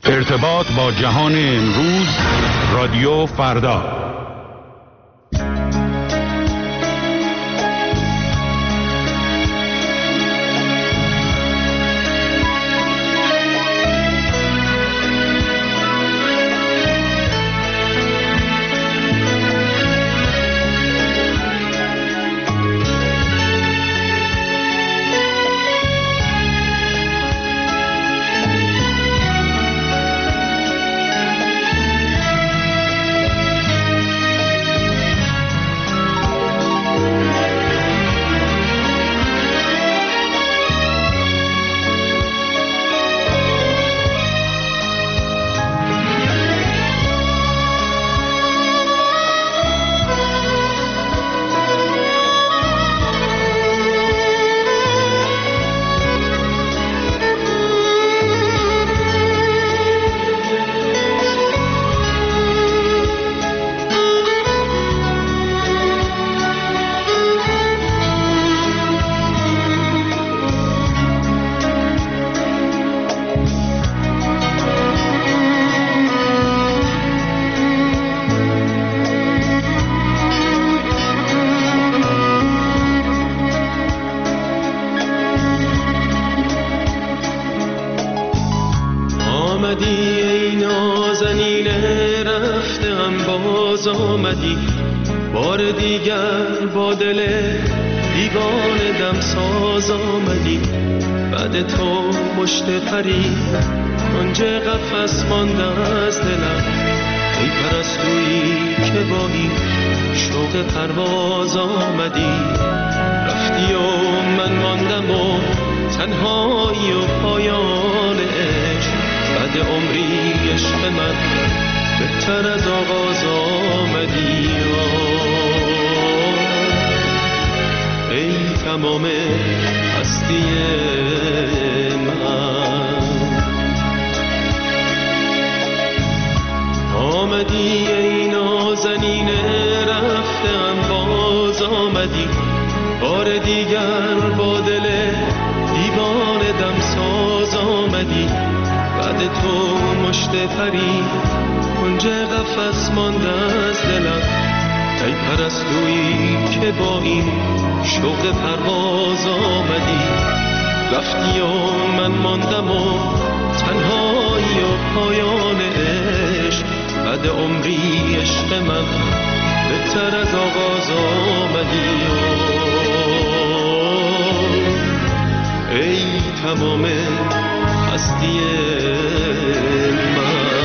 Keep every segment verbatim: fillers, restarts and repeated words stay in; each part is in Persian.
ارتباط با جهان امروز، رادیو فردا. آمدی بار دیگر با دل دیوانه دم ساز آمدی، بعد تو مشت پری کنج قفس مانده از دلم، ای پرستویی که با این شوق پرواز آمدی. رفتی و من ماندم و تنهایی و پایان عشق، بعد عمری عشق من بهتر از آغاز آمدی. ای تمام هستی من، آمدی ای نازنین رفتم باز آمدی، بار دیگر با دل دیوانه دم ساز آمدی، بعد تو مشت پری کنج قفس مانده از دلم، ای پرستویی که با این شوق پرواز آمدی. رفتی و من ماندم و تنهایی و پایان عشق، بعد عمری عشق من بهتر از آغاز آمدی. ای تمام هستی من.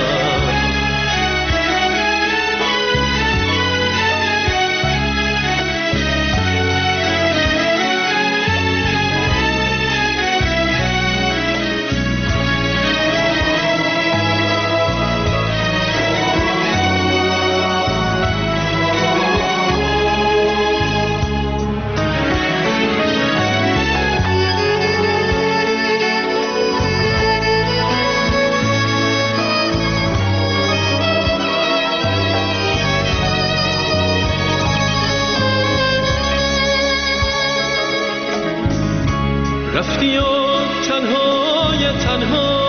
رفتی و تنهای تنها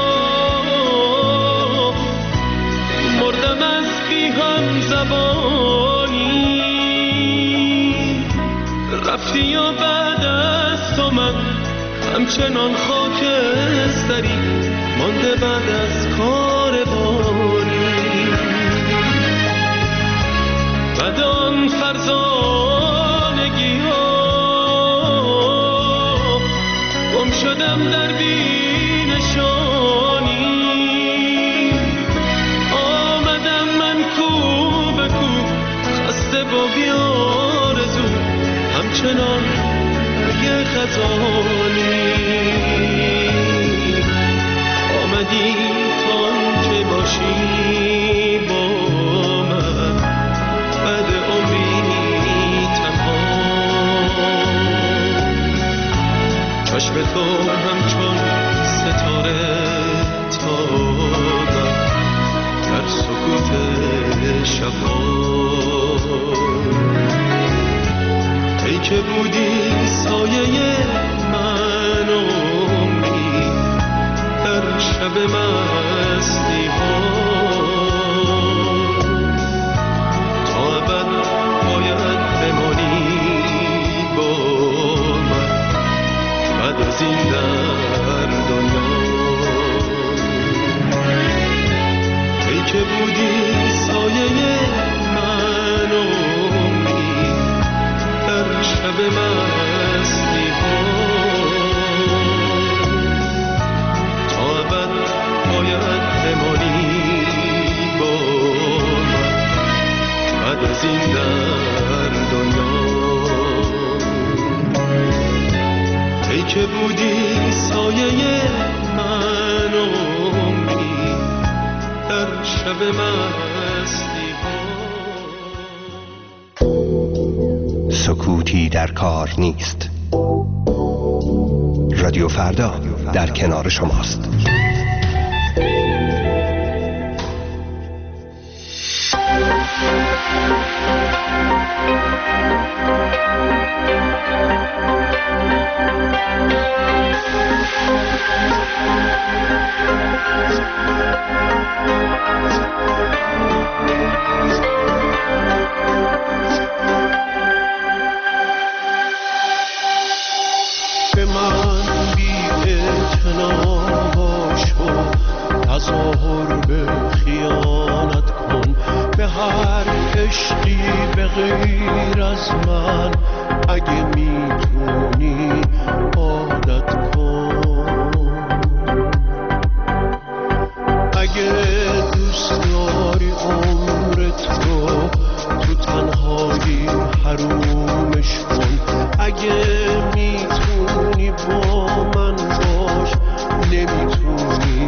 مردم از بی هم زبانی، رفتی و بعد از تو من همچنان خاکستری مانده بعد از کاروانی. بعد آن فرزانگی ها گم شدم در بینشانی، آمدم من کو به کو خسته و بیارزو همچنان یه خزانی. آمدی تا که باشی با من، بعد عمری تنها چشم تو همچون ستاره تابم در سکوت شبها. ای که بودی سایه من عمری در شب من مستی ها تا ابد باید بمانی با من بعد از این در دنیا. ای که بودی سایه من و عمری در شب مستی ها تا ابد باید بمانی با من بعد از این در دنیا. ای که بودی سایه من و عمری در شب مستی ها. سکوتی در کار نیست. رادیو فردا در کنار شماست. به من بی اعتنا باش و تظاهر به خیانت کن، به هر عشقی به غیر از من اگه میتونی عادت کن. اگه دوست داری عمرت رو تو تنهایی حرومش کن، اگه میتونی با من باش نمیتونی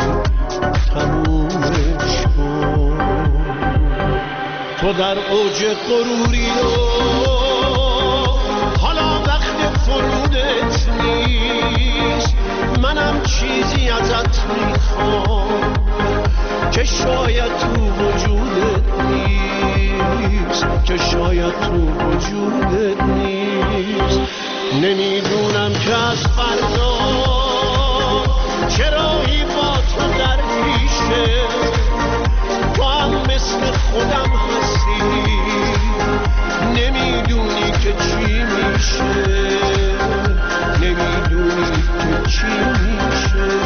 تمومش کن. تو در اوج غروری و حالا وقت فرودت نیست. منم چیزی ازت میخوام که شاید تو وجودت نیست، که شاید تو وجودت نیست. نمیدونم که از فردا چرایی با تو در پیشه، تو هم مثل خودم هستی، نمیدونی که چی میشه، نمیدونی که چی میشه.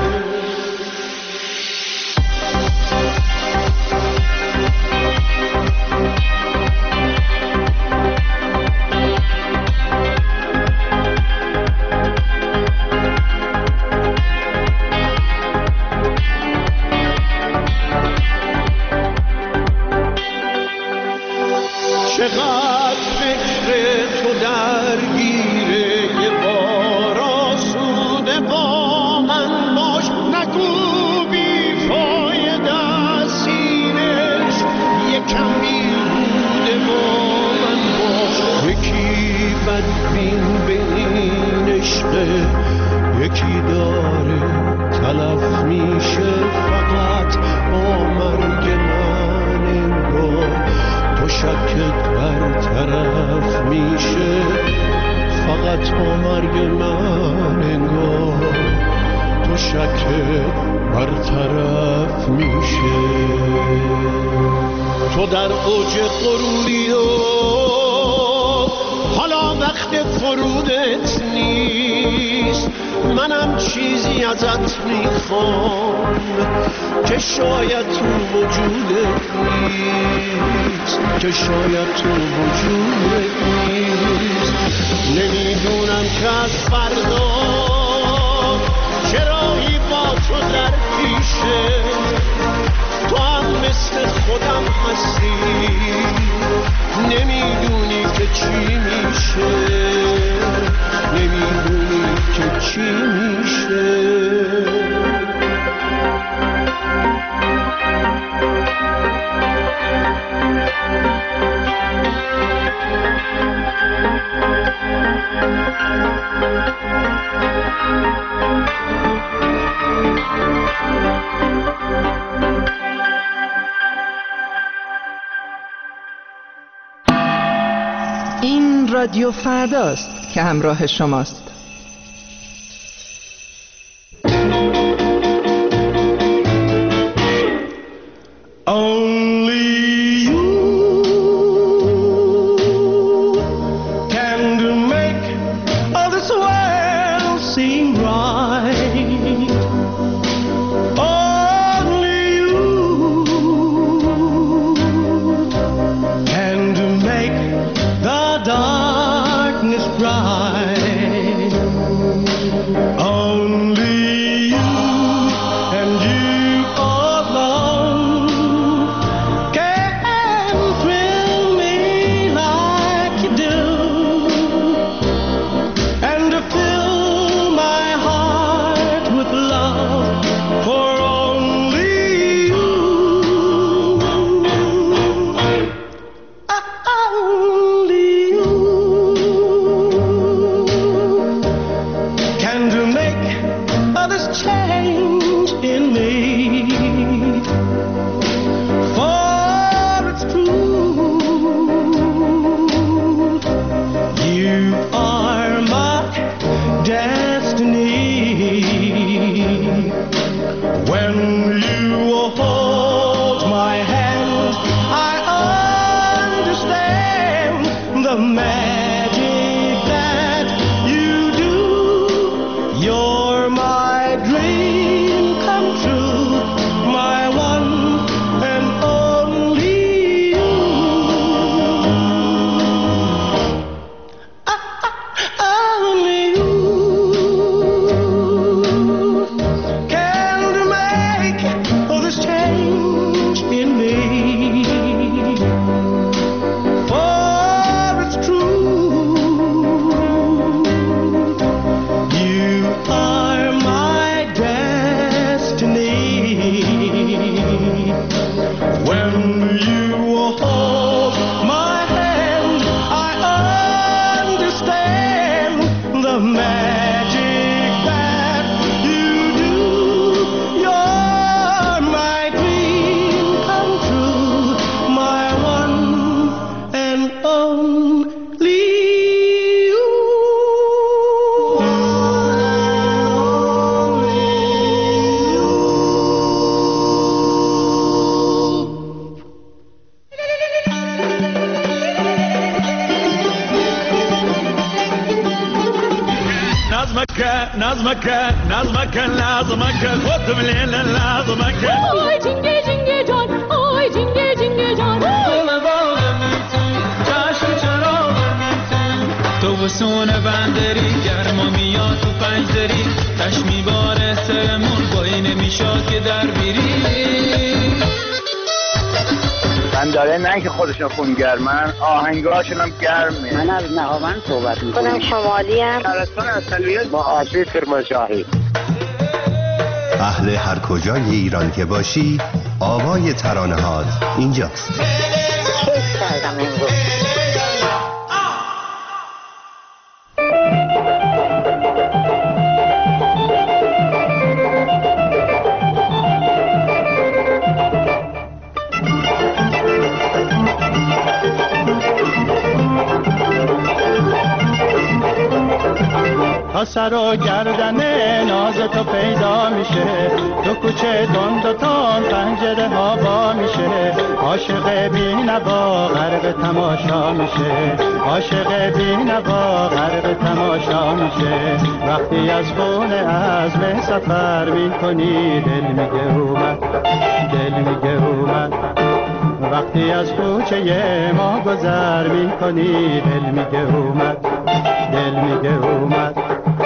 چقدر فکر تو درگیره، یه بار آسوده با من باش، نگو بی فایده سینش، یکم بیهوده با من باش. یکی بدبین به این عشقه، یکی داره تلف میشه فقط با مرگ من انگار. تو شکت برطرف میشه فقط با مرگ من انگار. تو شکت برطرف میشه. تو در اوج غروری و حالا وقت فرودت نیست. منم چیزی ازت میخوام که شاید تو وجودت نیست، که شاید تو وجودت نیست. نمیدونم که از فردا چرایی با تو در پیشه، تو هم مثل خودم هستی، نمیدونی که چی میشه، نمیدونی که چی میشه. این رادیو فرداست که همراه شماست. Only you can make all this world seem right. Only you can make the darkness bright. Only you and you alone can thrill me like you do, and to fill my heart with love for only you. Only you can to make others change in me. For it's true, you are my destiny. When you hold my hand, I understand the magic that you do. You're my dream come true, my one and only you. Ah, ah, only you can make all this change in me. For it's true, you are my destiny. When you hold my hand, I understand the magic that you do. You're my dream come true, my one and only you. نظمك نظمك نظمك لازمك خد الليل لازمك آی جنگه جنگه جان، آی جنگه جنگه جان. تو بسون بندری گرما میاد تو پنجدری تش میباره سرمون با این میشاد که در بیری بنداره نه که خودشون خونگرمن، آهنگاشون هم گرمه. من از نهاوند صحبت میکنم. شمالی هم شهرستان اصلیت با آبی کرمانشاهی. اهل هر کجای ایران که باشی، آوای ترانه هات اینجاست. کیف کردم امروز. تا سر و گردن ناز تو پیدا میشه، تو کوچه دند و تان پنجره ها با میشه، عاشق بی نوا غرق تماشا میشه، عاشق بی نوا غرق تماشا میشه. وقتی از خونه عزم سفر میکنی دل میگه اومد، دل میگه اومد. وقتی از کوچه ما گذر میکنی دل میگه اومد، دل میگه اومد.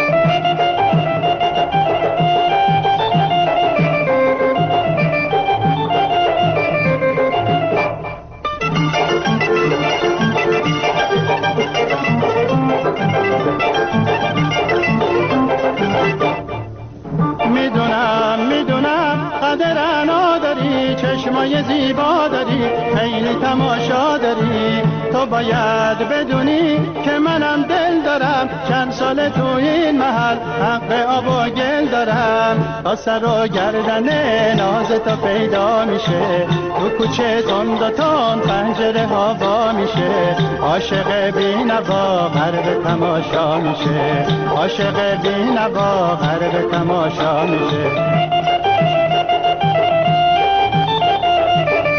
میدونم میدونم قدر نداری، چشمای زیبا داری، خیلی تماشا داری. تو باید بدونی که منم دل دارم، چند سال تو این محل حق آب و گل دارم. تا سر و گردن ناز تو پیدا میشه، تو کوچه تند و تند پنجره ها وا میشه، عاشق بی نوا غرق تماشا میشه، عاشق بی نوا غرق تماشا میشه.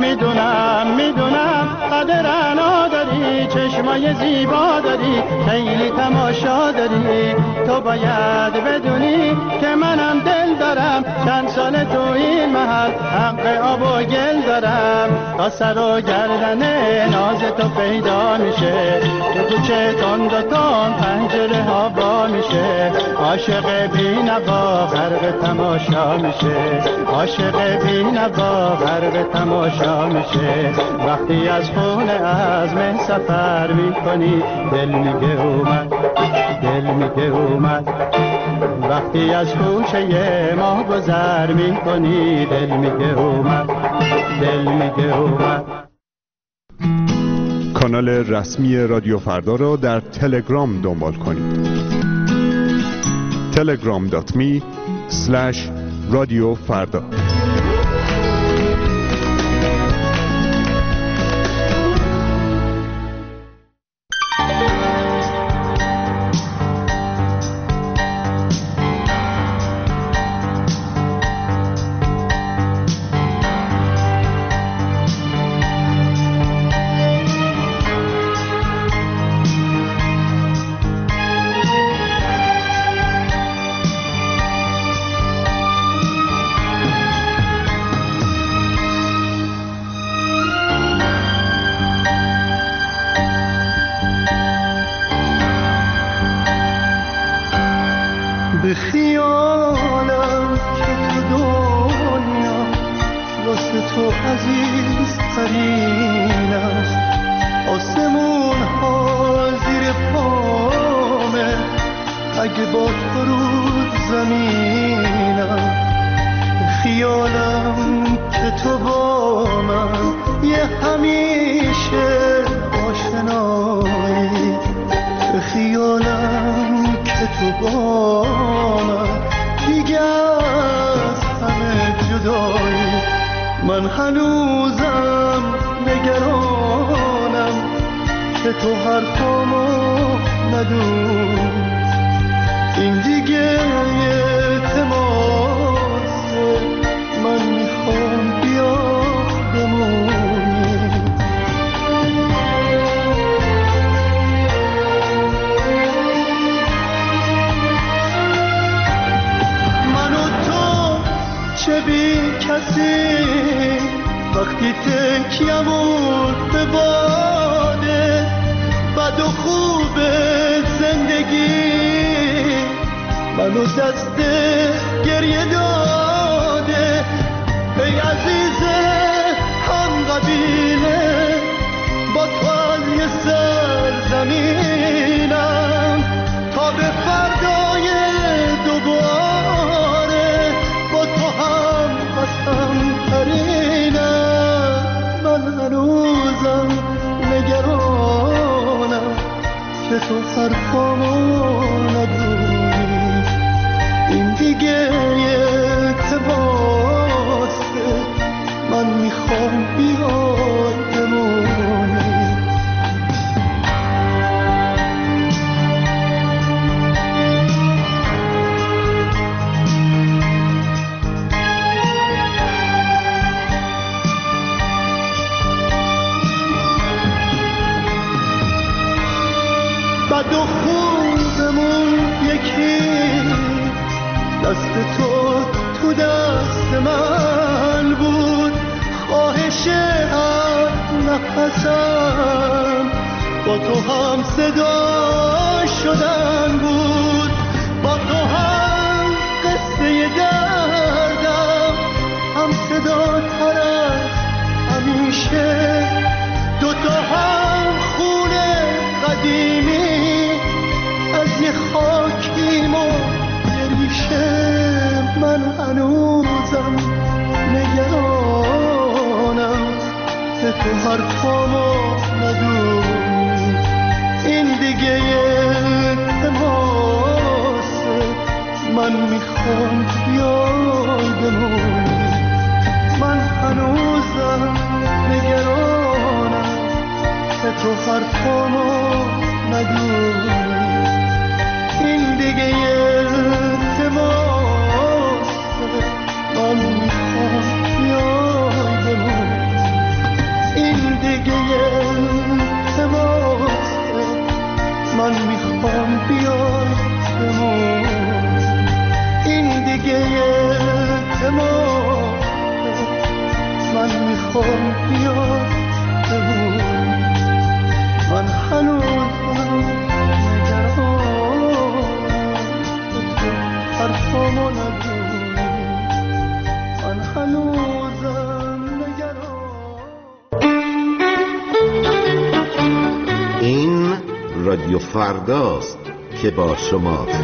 میدونم میدونم قدر انا داری، چشمای زیبا داری، خیلی تماشا داری. تو باید بدونی که منم دل دارم، چند سال تو این محل حق آب و گل دارم. تا سر و گردن ناز تو پیدا میشه، تو کوچه تند و تند پنجره ها با میشه. عاشق بی نوا غرق تماشا میشه، عاشق بی نوا غرق تماشا میشه. وقتی از خونه عزم سفر میکنی دل میگه اومد، دل میگه اومد. وقتی از کوچه ما گذر میکنی دل میگه اومد، دل میگه اومد. کانال رسمی رادیو فردا را در تلگرام دنبال کنید. تلگرام دات می اسلش رادیو فردا. به خیالم که تو دنیا واسه تو عزیز ترین است. آسمون ها زیر پامه اگه با تو رو زمینم. به خیالم که تو با من یه همیشه آشنایی. به خیالم که تو با من دیگه از همه جدایی. من هنوزم نگرانم که تو حرفامو ندون. این دیگه یه تماسه، من میخوام بیا بمونی. چه بی کسی وقتی تکیمون به باده، بد و خوب زندگی منو دست گریه داده. ای عزیز هم قبیله با تو از یه سرزمینم تا به فردای دوباره با تو هم قسم ترینم. من هنوزم نگرانم که تو حرفامو ندونی. این دیگه یه تباسته، من میخوام بیای بمونی. بد و خوبمون یکی، دست تو تو دست من بود. خواهش هر نفسم با تو هم صدا شدن بود. با تو هم قصه دردم هم صدا تر از همیشه. دوتا هم خونه قدیمی از یه خاکیم و یه ریشه. من هنوزم نگرانم که تو حرفامو ندونی. این دیگه یه تماسه، من میخوام بیای بمونی. من هنوزم نگرانم که تو حرفامو ندونی. این دیگه یه تماسه، من میخوام بیای بمونی. من میخوام بیاد بمون، من هنوزم نگران حرفامو نگو، من هنوزم نگران. این رادیو فرداست که با شماست.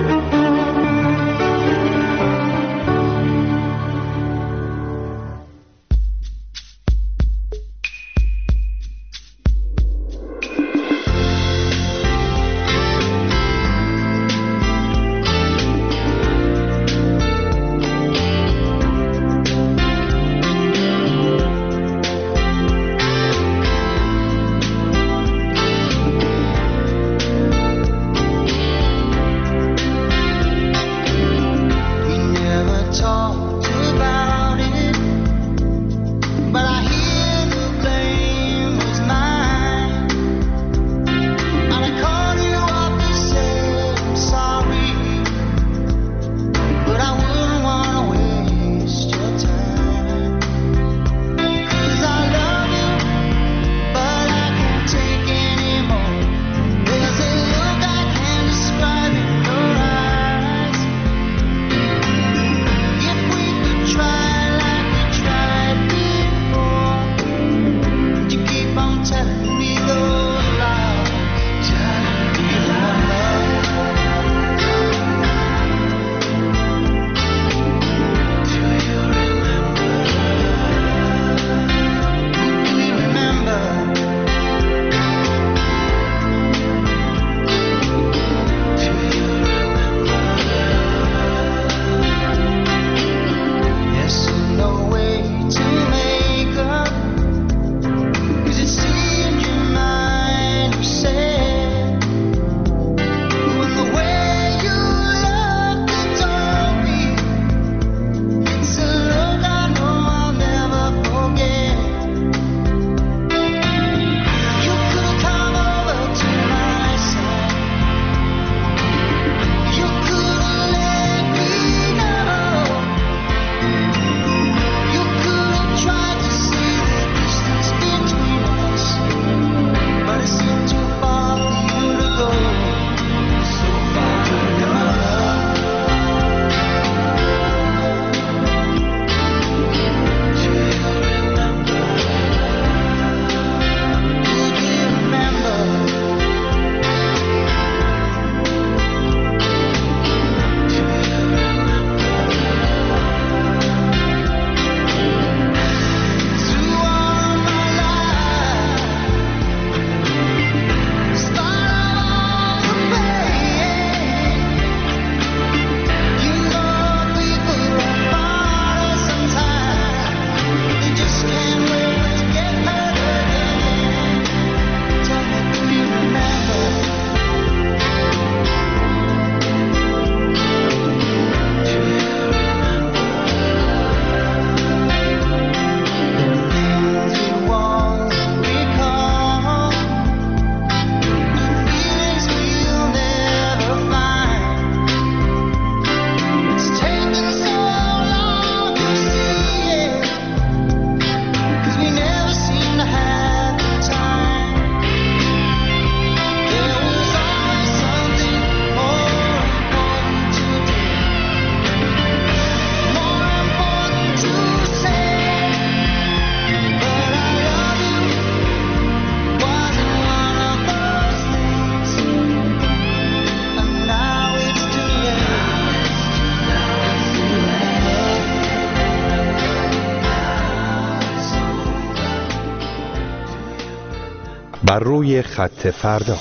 بر روی خط فردا.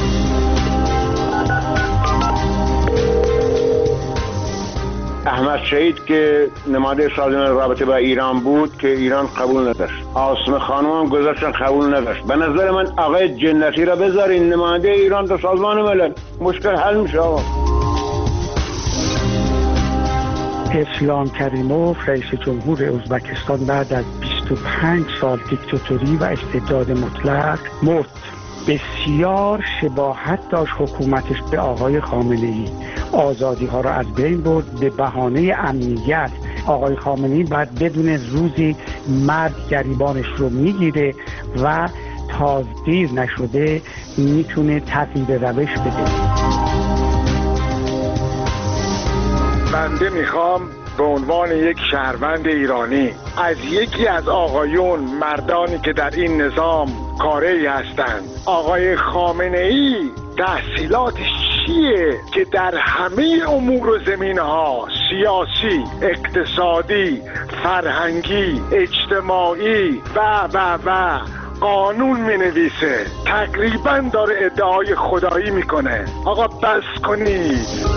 احمد شهید که نماینده سازمان رابطه با ایران بود که ایران قبول نداشت، عاصمه خانم هم گذاشتن قبول نداشت. به نظر من آقای جنتی را بذارین نماینده ایران در سازمان ملل، مشکل حل میشه. آقا اسلام کریموف رئیس جمهور ازبکستان بعد از بیست و پنج سال دیکتاتوری و استبداد مطلق مرد. بسیار شباهت داشت حکومتش به آقای خامنه‌ای. آزادی ها را از بین برد، به بهانه امنیت آقای خامنه‌ای باید بدون روزی مرد گریبانش رو میگیره و تا دیر نشده میتونه تغییر روش بده. بنده میخوام به عنوان یک شهروند ایرانی از یکی از آقایون مردانی که در این نظام کاری هستند، آقای خامنه‌ای تحصیلاتش چیه که در همه امور و زمینه‌ها سیاسی، اقتصادی، فرهنگی، اجتماعی و و و قانون می نویسه، تقریبا داره ادعای خدایی میکنه. آقا بس کنید.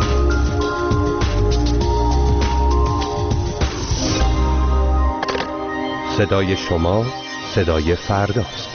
صدای شما صدای فرداست.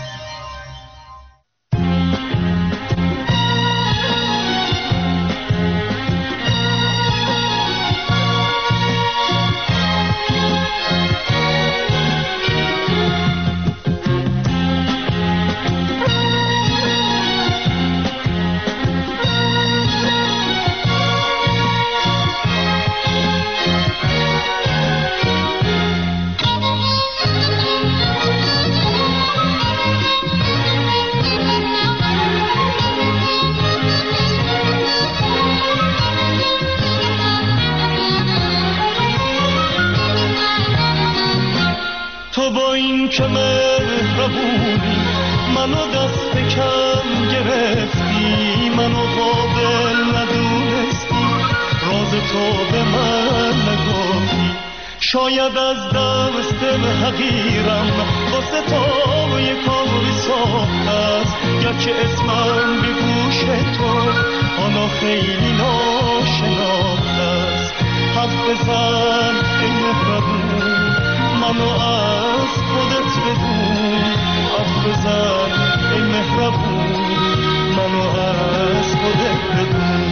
تو با این که مهربونی منو دست کم گرفتی، منو قابل ندونستی، راز تو به من نگفتی. شاید از دست حقیرم واسه تو یه کاری ساخته است، گرچه اسمم به گوش تو آنا خیلی ناشناخته است. حرف بزن ای مهربون منو از خودت بدون، حرف بزن ای مهربون منو از خودت بدون.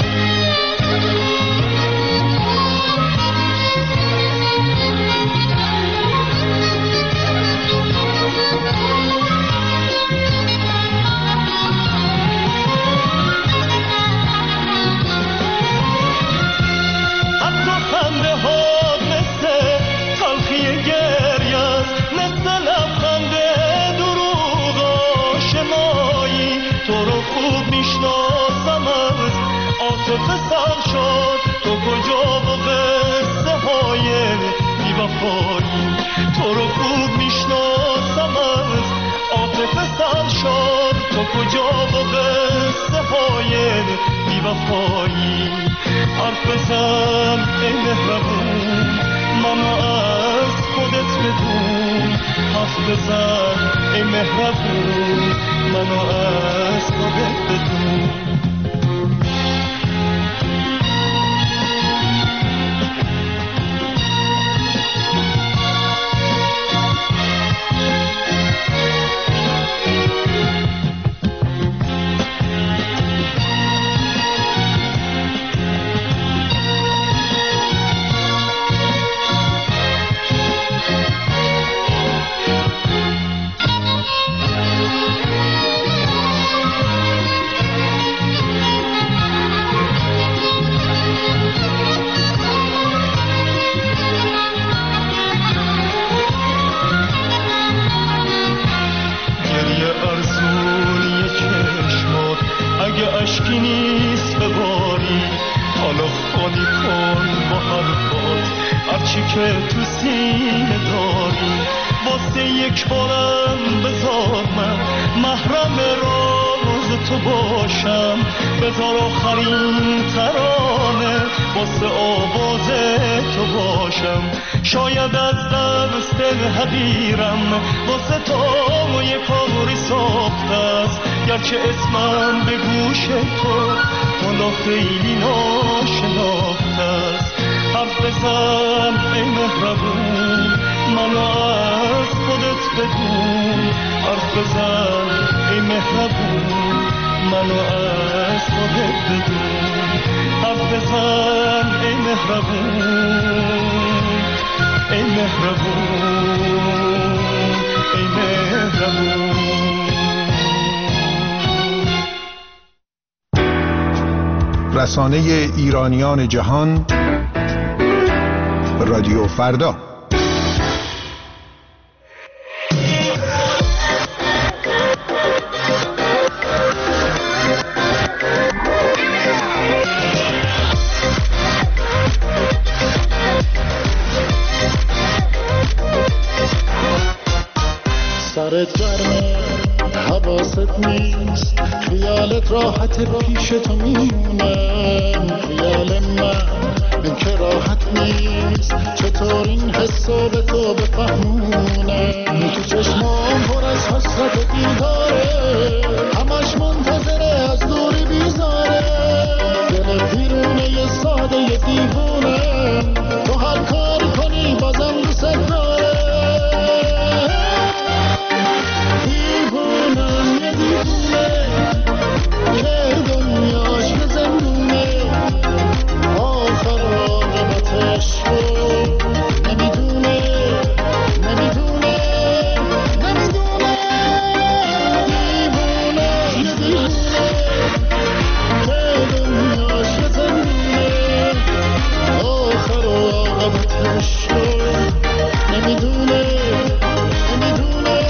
حتی خنده ها مثل تلخی گریه است، مثل لبخند دروغ آشنایی. تو رو خوب میشناسم از عاطفه سر شد، تو کجا و قصه های بی‌وفایی. تو رو خوب میشناسم از عاطفه سر شد، تو کجا و قصه های بی‌وفایی. حرف بزن ای مهربون منو از خودت بدون، حرف بزن ای مهربون منو از خودت بدون. اشکی نیست بباری، حالا خالی کن با حرفات هرچی که تو سینه داری. واسه یک بارم بذار من محرم راز تو باشم، بذار آخرین ترانه واسه آواز تو باشم. شاید از دست حقیرم واسه تو یه کاری ساخته است، گرچه اسمم به گوش تو حالا خیلی ناشناخته است. حرف بزن ای مهربون منو از خودت بدون، حرف بزن ای مهربون منو از خودت بدون. حرف بزن ای مهربون ای مهربون ای مهربون. رسانه ایرانیان جهان رادیو فردا. سرت گرمه حواست نیست، خیالت راحت پیش تو میمونه، خیال من این که راحت نیست، چطور این حسو به تو بفهمونه، تو چشمام پر از حسرت و دیداره، همش منتظره از دوری بیزاره، دل پیرونه یه ساده یه دیوونه، تو هر کاری کنی بازم دوست داره، دیوونم یه دیوونه که دنیاش به زندونه، آخر عاقبتش رو نمیدونه نمیدونه نمیدونه، دیوونه یه دیوونه که دنیاش به زندونه، آخر عاقبتش رو نمیدونه نمیدونه.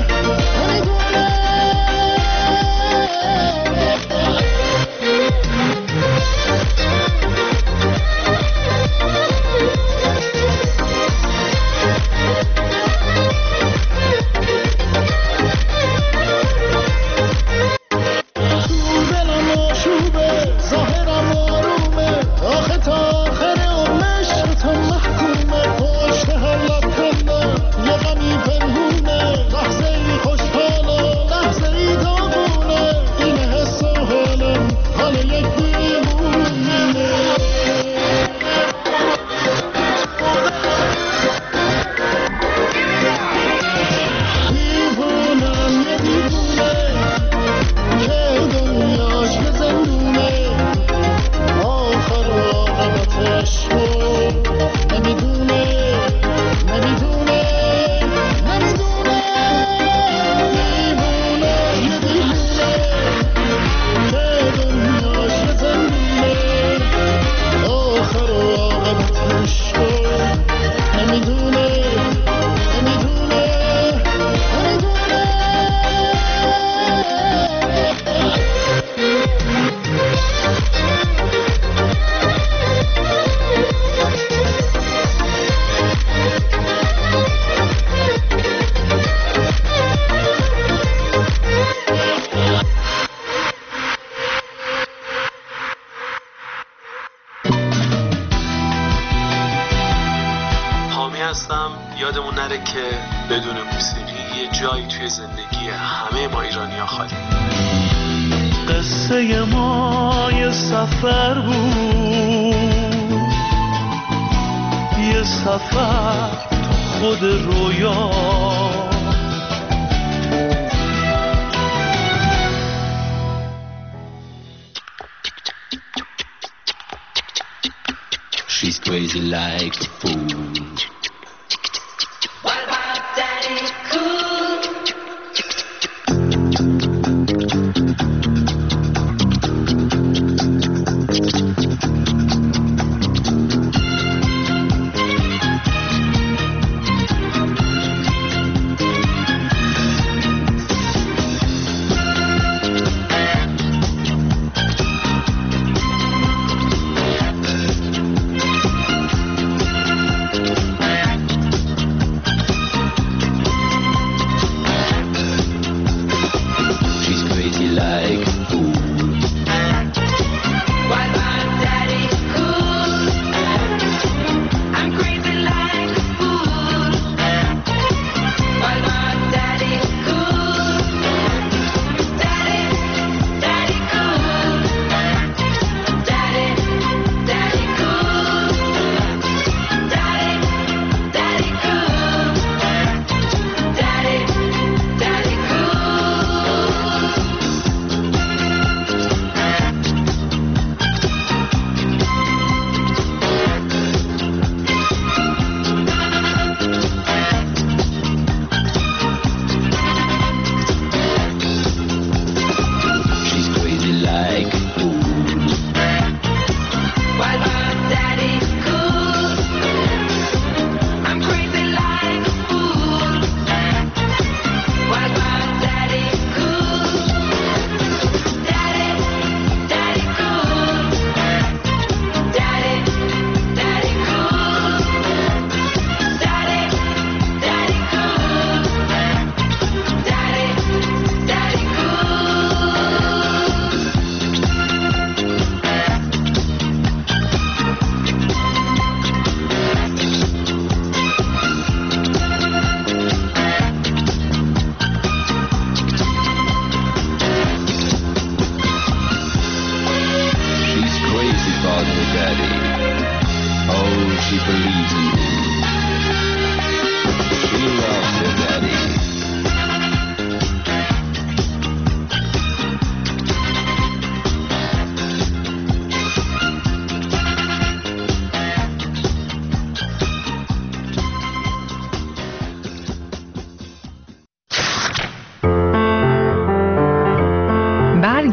یادمون نره که بدون موسیقی یه جایی توی زندگی همه ما ایرانی‌ها خالی. قصه ما یه سفر بود، یه سفر خود رویا، She's crazy like the fool.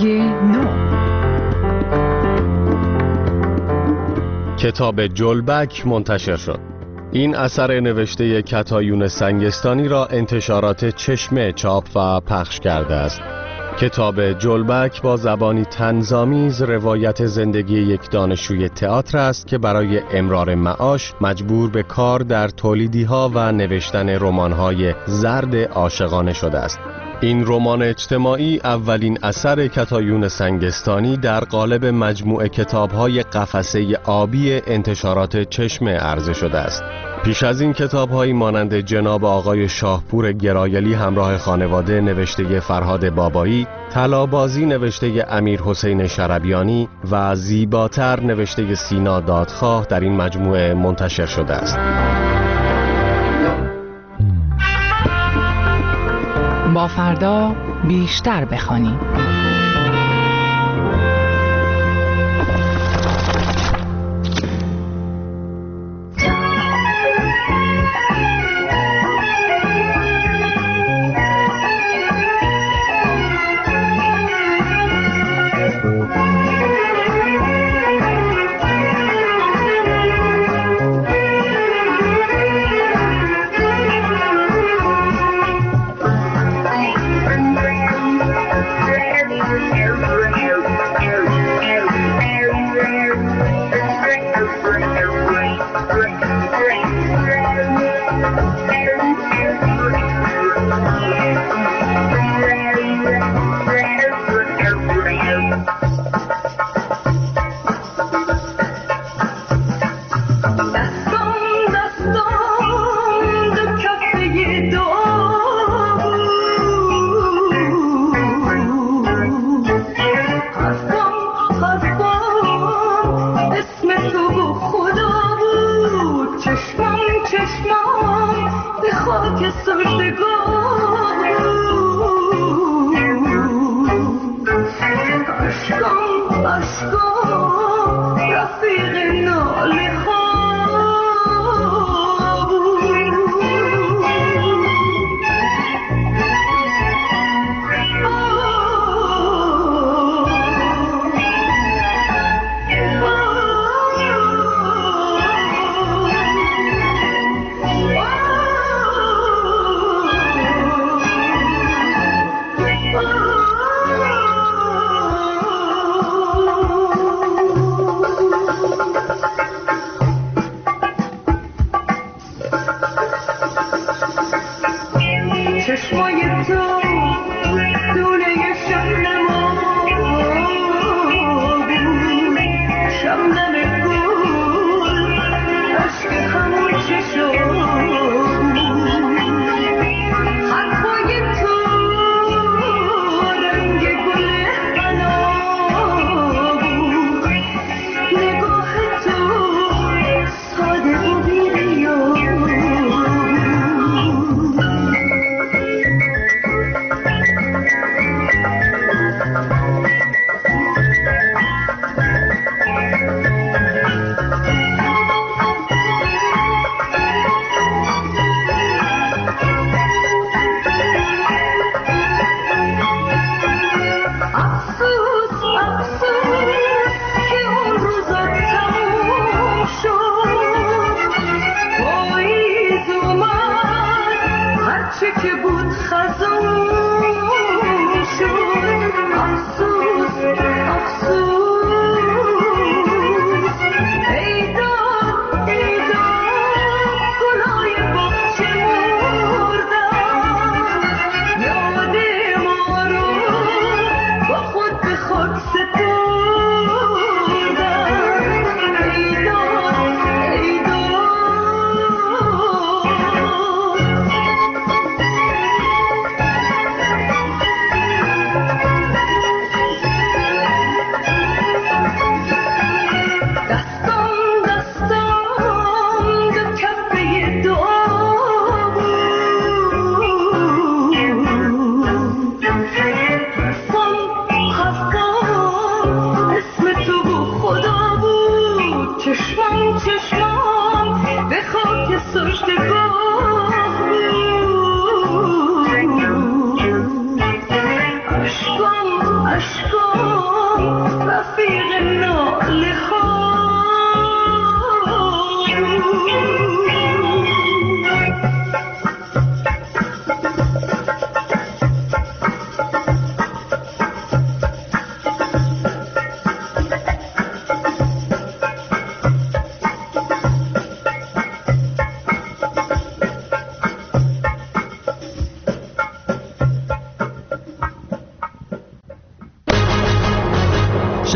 نو. کتاب جلبک منتشر شد. این اثر نوشته کتایون سنگستانی را انتشارات چشمه چاپ و پخش کرده است. کتاب جلبک با زبانی طنزآمیز روایت زندگی یک دانشجوی تئاتر است که برای امرار معاش مجبور به کار در تولیدی‌ها و نوشتن رمان‌های زرد عاشقانه شده است. این رمان اجتماعی اولین اثر کتایون سنگستانی در قالب مجموعه کتاب‌های قفسه آبی انتشارات چشمه عرضه شده است. پیش از این کتاب‌هایی مانند جناب آقای شاهپور گرایلی همراه خانواده نوشته فرهاد بابایی، طلابازی نوشته امیر حسین شربیانی و زیباتر نوشته سینا دادخواه در این مجموعه منتشر شده است. با فردا بیشتر بخوانیم.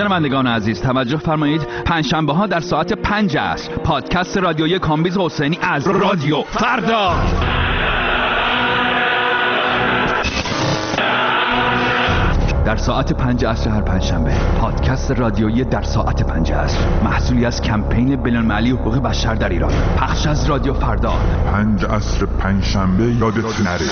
شنوندگان عزیز توجه فرمایید، پنجشنبه ها در ساعت پنج عصر پادکست رادیویی کامبیز حسینی از رادیو فردا. در ساعت پنج عصر هر پنجشنبه پادکست رادیویی در ساعت پنج عصر، محصولی از کمپین بین‌المللی حقوق بشر در ایران، پخش از رادیو فردا. پنج عصر پنجشنبه یادت نره.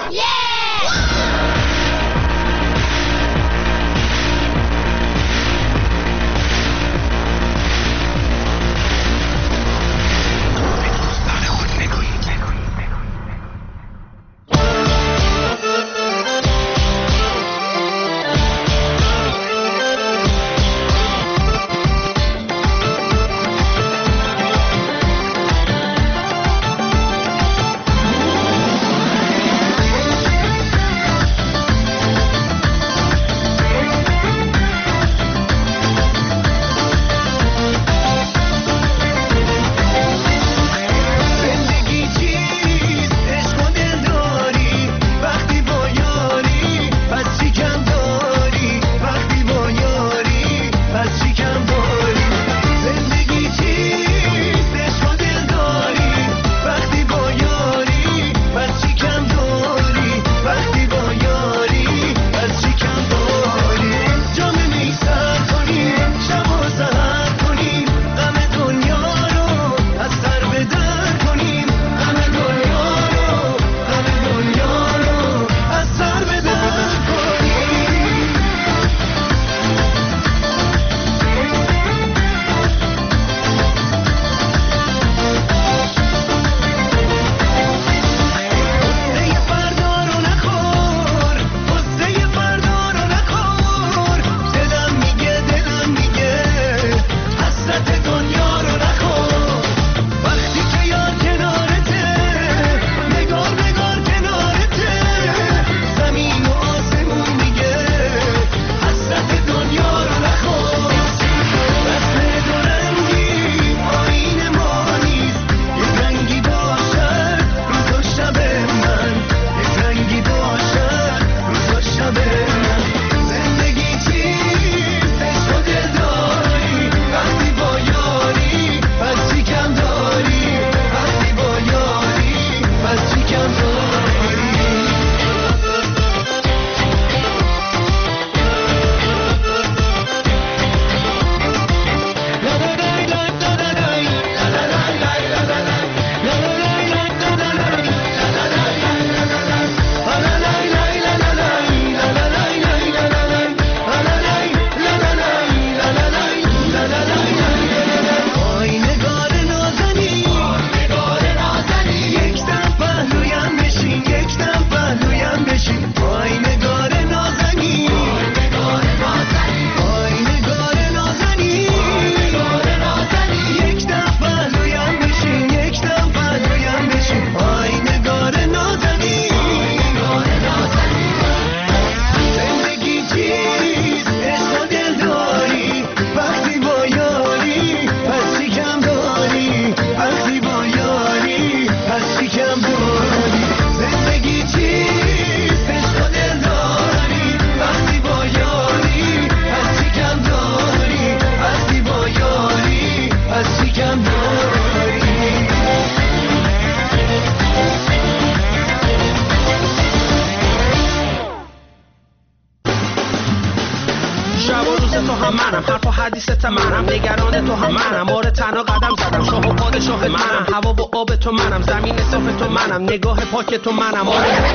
نگاه پاک تو منم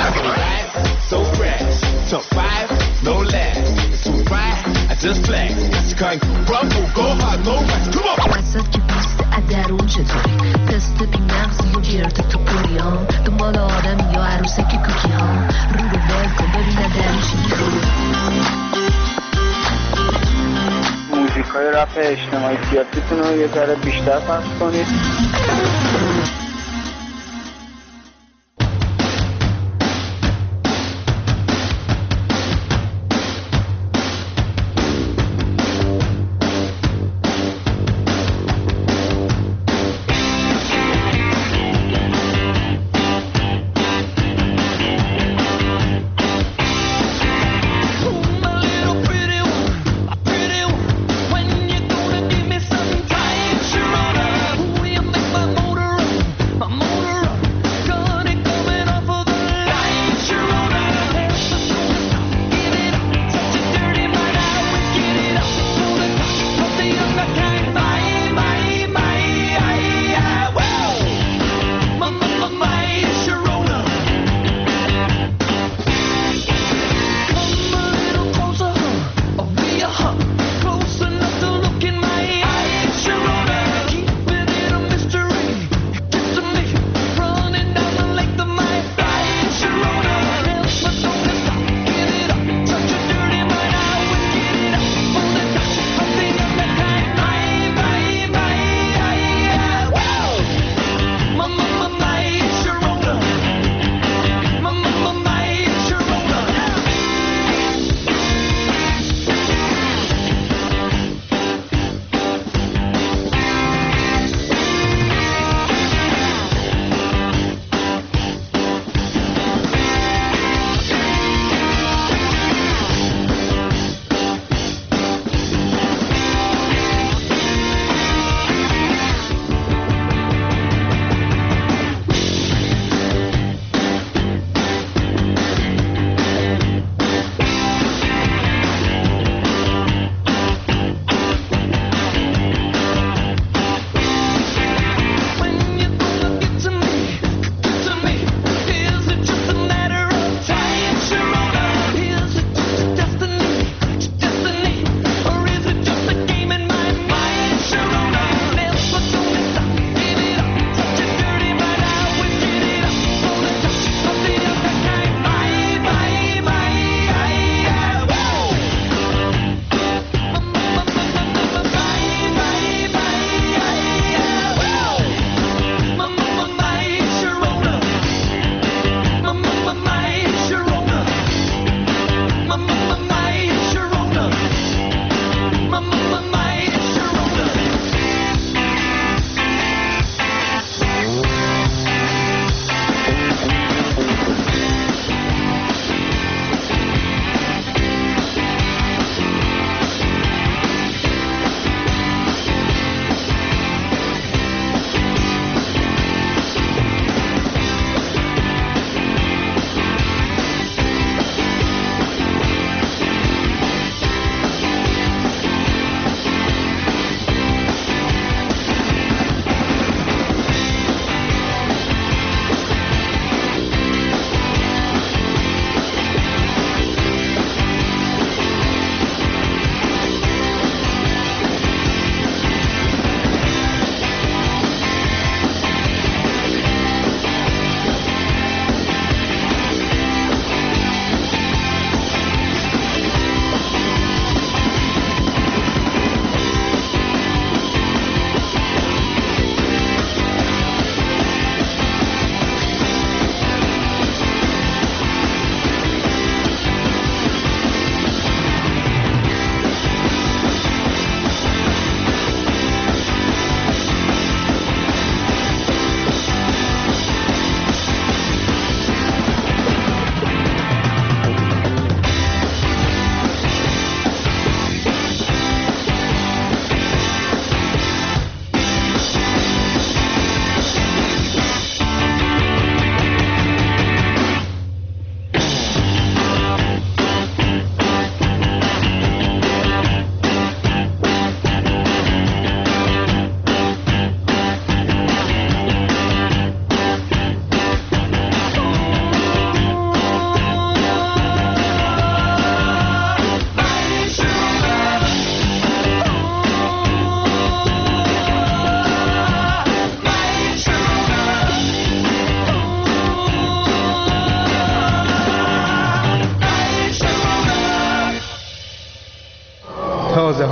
So fresh, so five, no less So right, I just flex Can't crumble, go hard, no rest Come on! وسط که بیست ادرون چطوری تست بی مغزی و گرد تو پوریان دنبال آدم یا عروسه که کوکی ها رو رو ول کن ببینه درون چی میخوری موزیک های رپ اجتماعی سیاسیتون رو یه ذره بیشتر پخش کنید.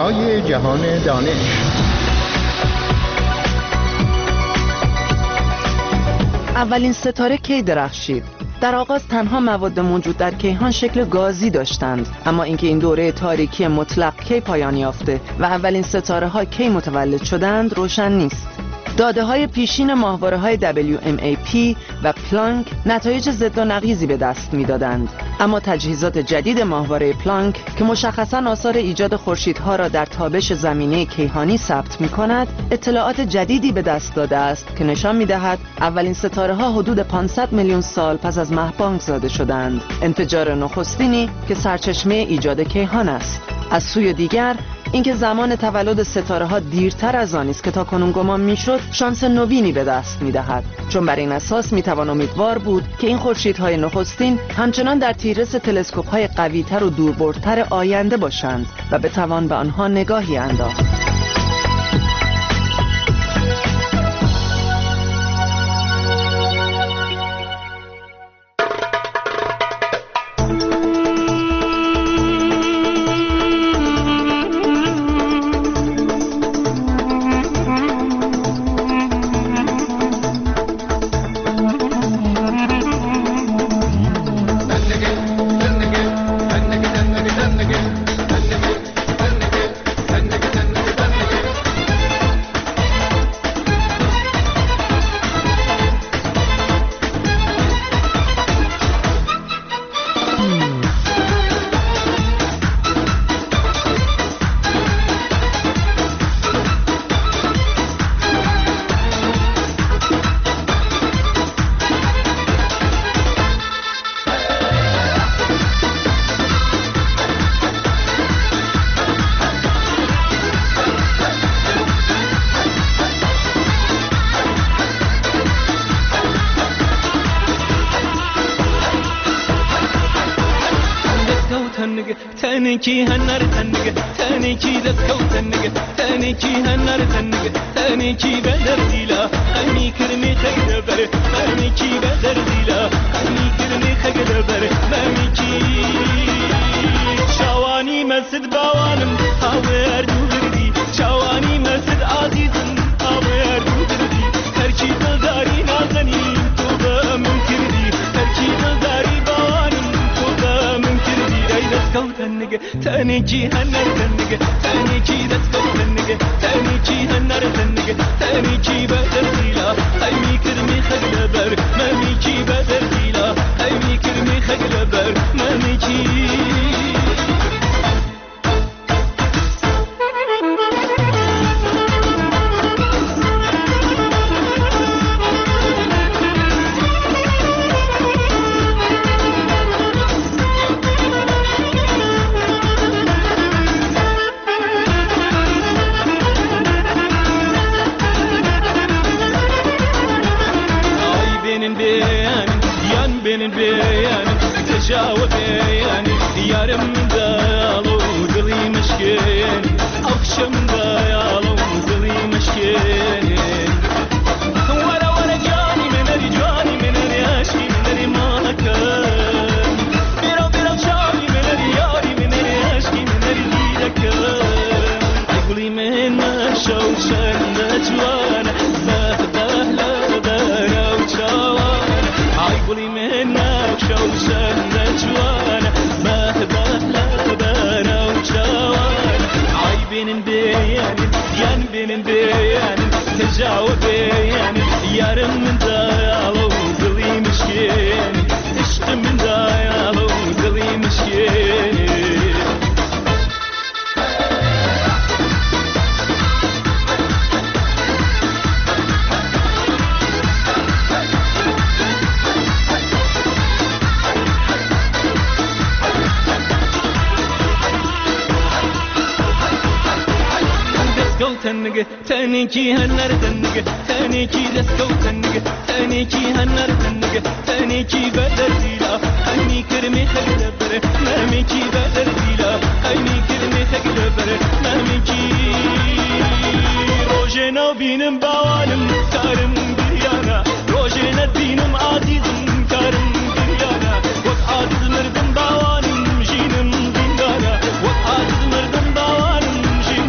برای جهان دانش. اولین ستاره کی درخشید؟ در آغاز تنها مواد موجود در کیهان شکل گازی داشتند، اما اینکه این دوره تاریکی مطلق کی پایان یافته و اولین ستاره ها کی متولد شدند روشن نیست. داده های پیشین ماهواره های دبلیو ام ای پی و پلانک نتایج ضد و نقیضی به دست می دادند، اما تجهیزات جدید ماهواره پلانک که مشخصاً آثار ایجاد خورشیدها را در تابش زمینه کیهانی ثبت می کند، اطلاعات جدیدی به دست داده است که نشان می دهد اولین ستاره ها حدود پانصد میلیون سال پس از مه‌بانگ زاده شدند، انفجار نخستینی که سرچشمه ایجاد کیهان است. از سوی دیگر اینکه زمان تولد ستاره ها دیرتر از آنی است که تا کنون گمان میشد شانس نوینی به دست میدهد، چون بر این اساس میتوان امیدوار بود که این خورشیدهای نخستین همچنان در تیررس تلسکوپ های قویتر و دوربردتر آینده باشند و بتوان به آنها نگاهی انداخت. تنکی هنر تنگه تنکی دست کو تنگه تنکی هنر تنگه تنکی بدر دیلا همی کرمی خیلی بره تنکی بدر دیلا همی کرمی خیلی بره تنکی شوانی مسد باوانم هاور دوردی شوانی مسد عزیزم هاور دوردی هرچی دلداری نازنی تو به من کردی هرچی دلداری باوانم تو به من کردی ای دست کو تنگه تنکی هنر تنگه تنکی دست کو تنگه تنکی هنر تنگه تنکی بدر دیلا ای می کرمی خیلی بر ممیکی بدر دیلا ای می کرمی خیلی بر ممیکی benim beyanım tecavüz beyanım yarım dayalı dilim eşkin akşam dayalı dilim eşkin wala wala cani meneri cani meneri aşkı meneri manakan bira bira cani meneri yari meneri aşkı meneri dilakan ay guli mena şavşan najwana bahbahla dara uçawan ay guli شوشن نجوانا مهبهلا بنا وشوان عاي بين بيان ديان بين بيان تجاوب بيان يارم من دايالو قلي مشكين عشق من دايالو قلي مشكين تنگه تنکی هنر تنگه تنکی دستو تنگه تنکی هنر تنگه تنکی بدر دیلا همی کرمی خیلی بره ممیکی بدر دیلا همی کرمی خیلی بره ممیکی روژنا بینم باوانم کارم بیانا روژنا بینم عزیزم کارم بیانا وقت عزیز مردم باوانم جینم زندانا وقت عزیز مردم باوانم جینم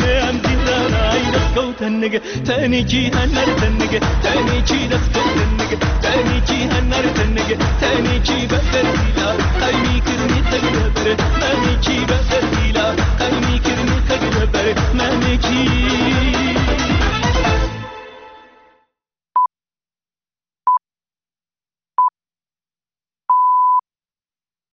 تنگه تنی کی هنر تنگه تنی کی دست تنگه تنی کی هنر تنگه تنی کی بدر دیلا ای می کرنی تگه بره منی کی بدر